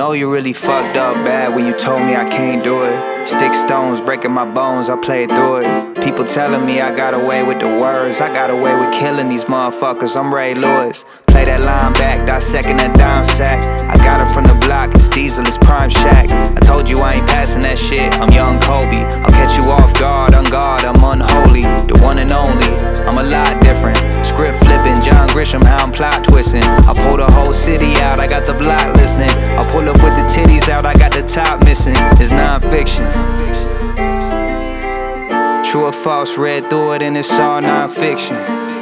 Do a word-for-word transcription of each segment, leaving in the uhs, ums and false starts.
know you really fucked up bad when you told me I can't do it. Stick stones breaking my bones, I played through it. People telling me I got away with the words, I got away with killing these motherfuckers, I'm Ray Lewis. Play that line back, dissecting that dime sack. I got it from the block, it's Diesel, it's Prime Shack. I told you I ain't passing that shit, I'm young Kobe. I'll catch you off guard, on guard, I'm unholy. The one and only, I'm a lot different. Script flipping, John Grisham, how I'm plot twisting. I pull the whole city out, I got the block listening. I pull up with the titties out, I got the top missing. It's non-fiction. True or false, read through it and it's all non-fiction.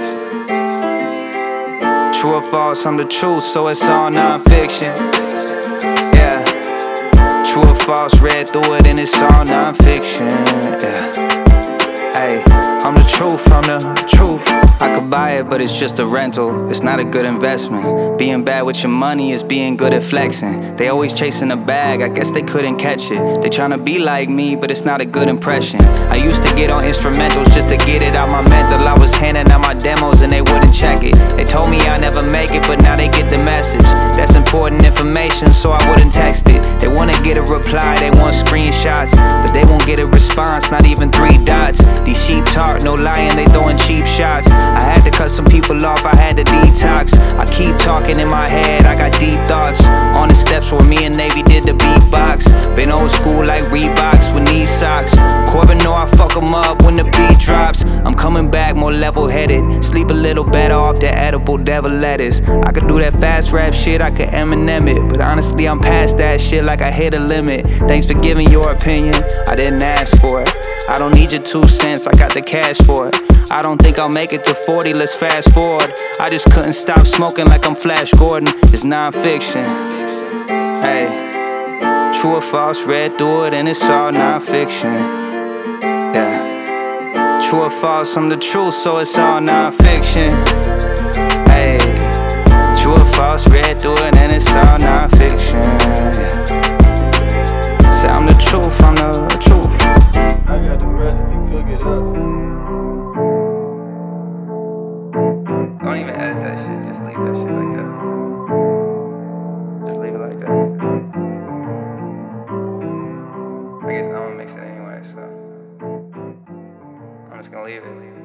True or false, I'm the truth, so it's all non-fiction. Yeah. True or false, read through it and it's all non-fiction. Yeah. Hey, I'm the truth, I'm the truth. I could buy it, but it's just a rental. It's not a good investment. Being bad with your money is being good at flexing. They always chasing a bag, I guess they couldn't catch it. They tryna be like me, but it's not a good impression. I used to get on instrumentals just to get it out my mental. I was handing out my demos and they wouldn't check it. They told me I'd never make it, but now they get the message. That's important information, so I wouldn't text it. They wanna get a reply, they want screenshots, but they won't get a response, not even three dots. These sheep talk, no lying, they throwing cheap shots. I had to cut some people off, I had to detox. I keep talking in my head, I got deep thoughts. On the steps where me and Navy did the beatbox. Been old school like Reeboks with knee socks. Corbin know I fuck him up when the beat drops. I'm coming back more level-headed. Sleep a little better off that edible devil lettuce. I could do that fast rap shit, I could Eminem it. But honestly, I'm past that shit like I hit a limit. Thanks for giving your opinion, I didn't ask for it. I don't need your two cents, I got the cash for it. I don't think I'll make it to forty, let's fast forward. I just couldn't stop smoking like I'm Flash Gordon. It's non-fiction. Hey, true or false, read through it and it's all non-fiction. Yeah. True or false, I'm the truth, so it's all non-fiction. Hey, true or false, read through it and it's all non-fiction. Yeah. Say I'm the truth, I'm the truth. I got the recipe, cook it up. Don't even edit that shit, just leave that shit like that. Just leave it like that. I guess I'm gonna mix it anyway, so I'm just gonna leave it.